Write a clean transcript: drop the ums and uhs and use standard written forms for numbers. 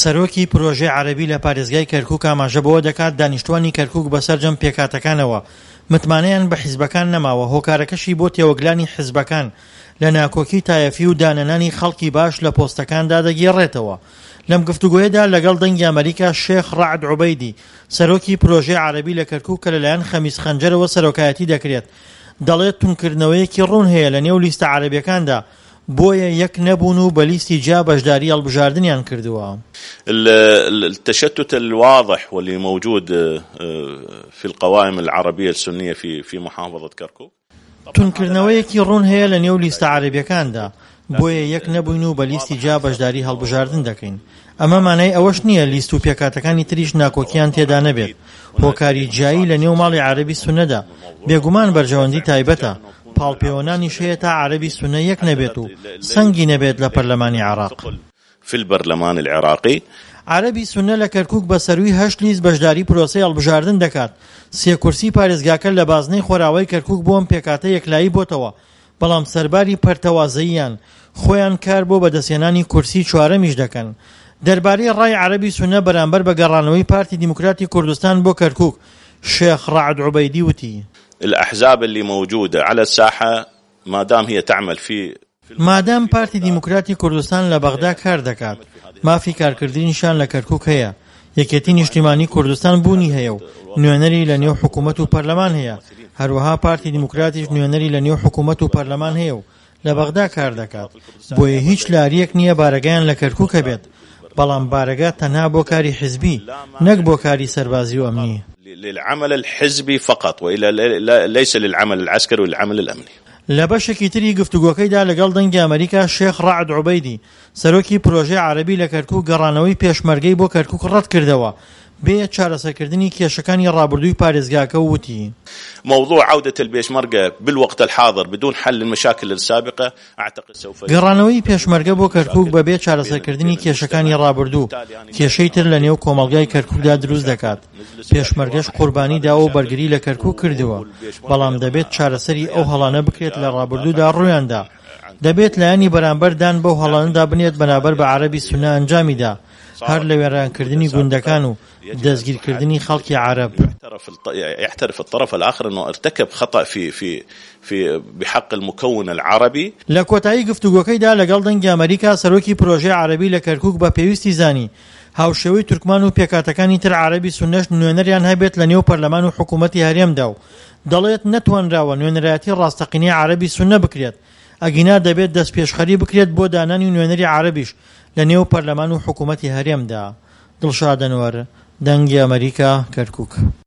سەرۆکی پرۆژەی عەرەبی لە پارێزگای کەرکووک ئاماژە بەوە دەکات دانیشتوانی کەرکووک بەسەر جەم پێکاتەکانەوە متمانەیان بە حیزبەکان نەماوە هۆکارەکەشی بۆ تێوەگلانی حیزبەکان لە ناکۆکی تایەفی و دانەنانی خەڵکی باش لە پۆستەکاندا دەگێڕێتەوە. لەم گفتوگۆیەدا لەگەڵ دەنگی ئەمریکا شێخ ڕەعد عوبەیدی سەرۆکی پرۆژەی عەرەبی لە کەرکووک کە لەلایەن خەمیس خەنجەرەوە سەرۆکایەتی دەکرێت دەڵێت تونکردنەوەیەکی ڕوون هەیە لە نێو لیستە عەرەبیەکاندا بۆیە یەک نەبوون و بە لیستی جا بەشداری هەڵبژاردنیان کردووە. التشتت الواضح واللي موجود في القوائم العربية السنية في محافظة كركوك تونکردنەوەیەکی ڕوون هەیە لە نێو لیستە عەرەبیەکاندا بۆیە یەک نەبووین و بە لیستی جا بەشداری هەڵبژاردن دەکەین. ئەمە مانای ئەوەش نییە لیست و پێکاتەکانی تریش ناکۆکیان تێدا نەبێت. هۆکاری جایی لە نێو ماڵی عەرەبی سونەدا بێگومان بەرژەوەندی تایبەتە. پاڵپێوەنانی شەیە تا عەرەبی سونە یەک نەبێت و سەنگی نەبێت لە پەرلەمانی عێراق. في البرلمان العراقي عەرەبی سونە لە کەرکووک بە سەروی 8 لیست بەشداری پرۆسەی هەڵبژاردن دەکات. 3 کورسی پارێزگاکە لە بازنەی خۆراوەی کەرکووک بۆم پێکاتە یەکلایی بۆتەوە بەڵام سەرباری پەرتەوازەییان خۆیان کار بۆ بەدەستێنانی کورسی 4میش دەکەن. دەربارەی ڕای عەرەبی سونە بەرامبەر بە گەڕانەوەی پارتی دیموکراتی کوردستان بۆ کەرکووک شێخ ڕەعد عوبەیدی وتی الأحزاب اللي موجودة على الساحة ما دام هي تعمل في مادام پارتی دیموکراتی کوردستان لە بەغدا کار دەکات مافی کارکردنیشان لە کەرکووک هەیە. یەکێتی نیشتیمانی کوردستان بوونی هەیە و نوێنەری لە نێو حکوومەت و پەرلەمان هەیە. هەروەها پارتی دیموکراتیش نوێنەری لە نێو حکوومەت و پەرلەمان هەیە و لە بەغدا کار دەکات. بۆیە هیچ لاریەک نییە بارەگەیان لە کەرکووک هەبێت بەڵام بارەگە تەنها بۆ کاری حیزبی نەک بۆ کاری سەربازی و ئەمنی. للعمل الحزبي فقط وإلا ليس للعمل العسكري والعمل الأمني. لە بەشێکی تری گفتوگۆکەیدا لەگەڵ دەنگی ئەمریکا شێخ ڕەعد عوبەیدی سەرۆکی پرۆژەی عەرەبی لە کەرکووک گەڕانەوەی پێشمەرگەی بۆ کەرکووک ڕەت کردەوە بێ چارەسەرکردنی کێشەکانی ڕابردووی پارێزگاکە وتی موضوع عودة البيشمركة بالوقت الحاضر بدون حل المشاكل السابقة أعتقد سوف گەڕانەوەی پێشمەرگە بۆ کەرکووک بەبێ چارەسەرکردنی کێشەکانی ڕابردوو کێشەی تر لە نێو کۆمەڵگای کەرکووکدا دروست دەکات. پێشمەرگەش قوربانی داوە و بەرگری لە کەرکووک کردووە بەڵام دەبێت چارەسەری ئەو هەڵانە بکرێت لە ڕابردوودا ڕوویاندا. دەبێت لایەنی بەرامبەردان بەو هەڵانەدا بنێت بەرامبەر بە عەرەبی سونە ئەنجامیدا هەر لە وێرانکردنی گوندەکان و دەستگیرکردنی خەڵکی عەرەب. يعترف الطرف الآخر أنه ارتكب خطأ في بحق المكون العربي. لە کۆتایی گفتوگۆکەیدا لەگەڵ دەنگی ئەمریکا سەرۆکی پرۆژەی عەرەبی لە کەرکووک بە پێویستی زانی هاوشێوەی تورکمان و پێکاتەکانی تر عەرەبی سونەش نوێنەریان هەبێت لە نێو پەرلەمان و حکوومەتی هەرێمدا و دەڵێت نەتوانراوە نوێنەرایەتی ڕاستەقینەی عەرەبی سونە بکرێت ئەگینا دەبێت دەست پێشخەری بکرێت بۆ دانانی نوێنەری عەرەبیش لە نێو پەرلەمان و حکوومەتی هەرێمدا. دڵشاد ئەنوەر، دەنگی ئەمریکا، کەرکووک.